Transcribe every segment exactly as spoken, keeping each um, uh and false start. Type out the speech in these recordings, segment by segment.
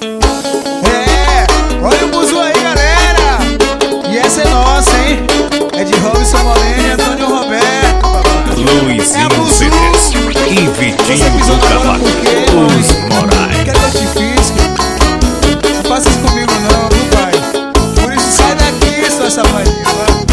É, olha o buzu aí, galera. E essa é nossa, hein? É de Robson Molene e Antônio Roberto, papai. Luizinho C Ds e Vitinho do Cavaco, os Moraes. Que é tão difícil. Não faça isso comigo não, viu, pai? Por isso sai daqui, sua safadinha.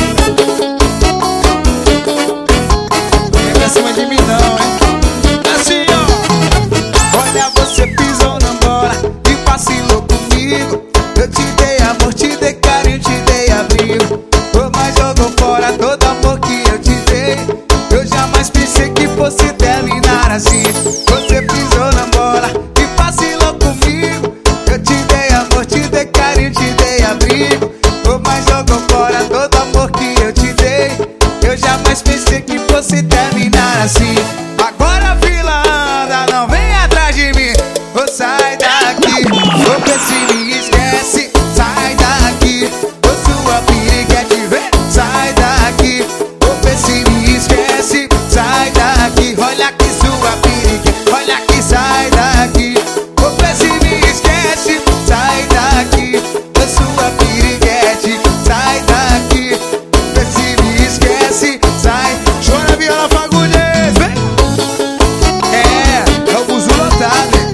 Não vem pra cima de mim não, hein? Assim, ó. Olha, você pisou na bola e vacilou comigo. Eu te dei amor, te dei carinho, te dei abrigo. Oh, mas jogou fora todo amor que eu te dei. Eu jamais pensei que fosse terminar assim. Você pisou na bola e vacilou comigo. Eu te dei amor, te dei carinho, te dei abrigo. Oh, mas jogou fora todo amor que eu te dei. Eu jamais pensei que fosse terminar assim. Agora a fila anda, não vem atrás de mim. Ô, sai daqui, ô, vê se me esquece. Sai daqui, ô, sua piriguete, vem. Sai daqui, ô, vê se me esquece. Sai daqui, olha aqui sua piriguete. Olha aqui, sai daqui, ô, vê se me esquece. Sai daqui, ô, sua piriguete. Sai daqui, vê se me esquece. Sai, chora viola fagulhês, vem. É, é o buzu lotado, hein?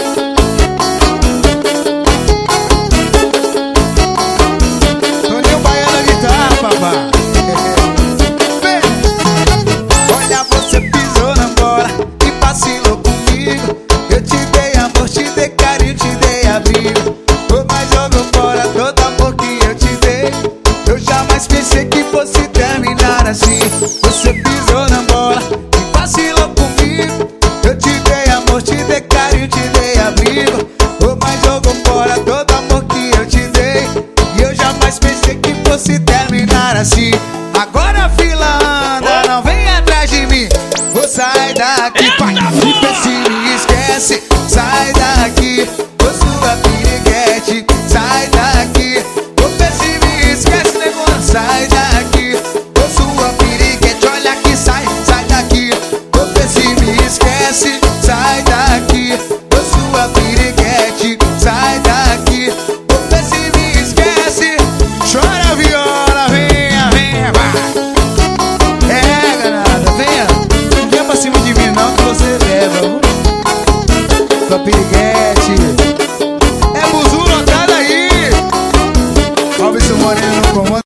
Toninho Baiano na guitarra, papai. Vem. Olha, você pisou na bola e vacilou comigo. Eu te dei amor, te dei carinho, te dei abrigo. Oh, mas jogou fora todo amor que eu te dei. Eu jamais pensei que fosse terminar assim. Você pisou na bola e vacilou comigo. Eu te dei amor, te dei carinho, te dei abrigo. Oh, mas jogou fora todo amor que eu te dei. E eu jamais pensei que fosse terminar assim. Agora a fila anda, não vem atrás de mim. Vou sair daqui, pai, e vê se me esquece.